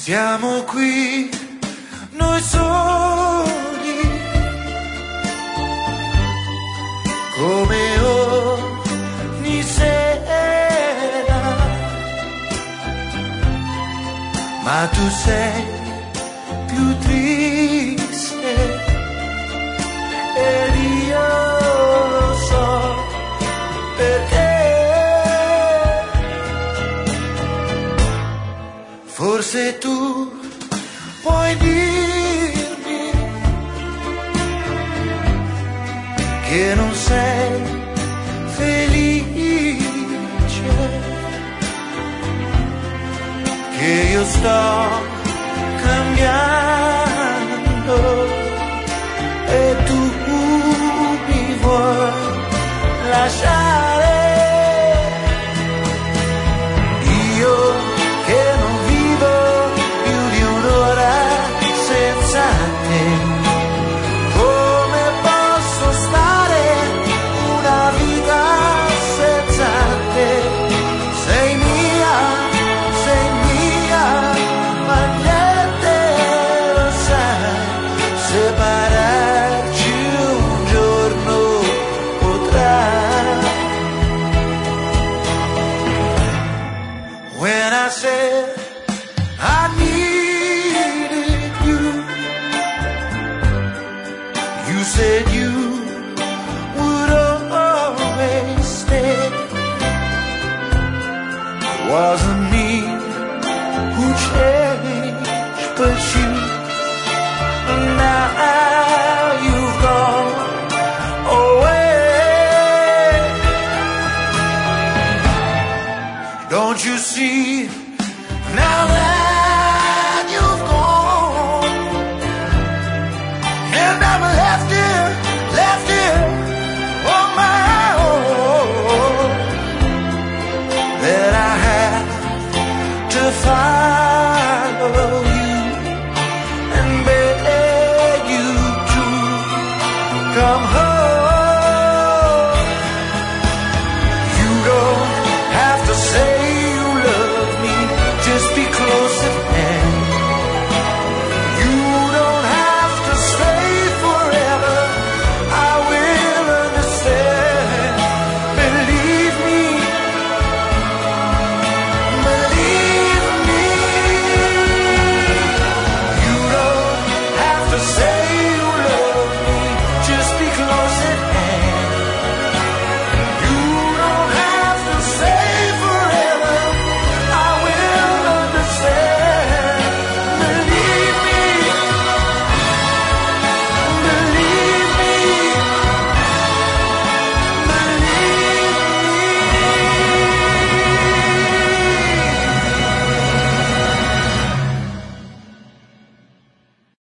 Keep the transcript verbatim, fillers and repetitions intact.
Siamo qui, noi soli, come ogni sera, ma tu sei più triste ed io lo so perché. Forse tu puoi dirmi che non sei felice, che io sto cambiando e tu mi vuoi lasciare. When I said I needed you, you said you would always stay. It wasn't me who changed, but you. Now you've gone away. Don't you see? Now that you've gone, and I'm left here, left here on my own, that I have to follow you and beg you to come home. You don't have to say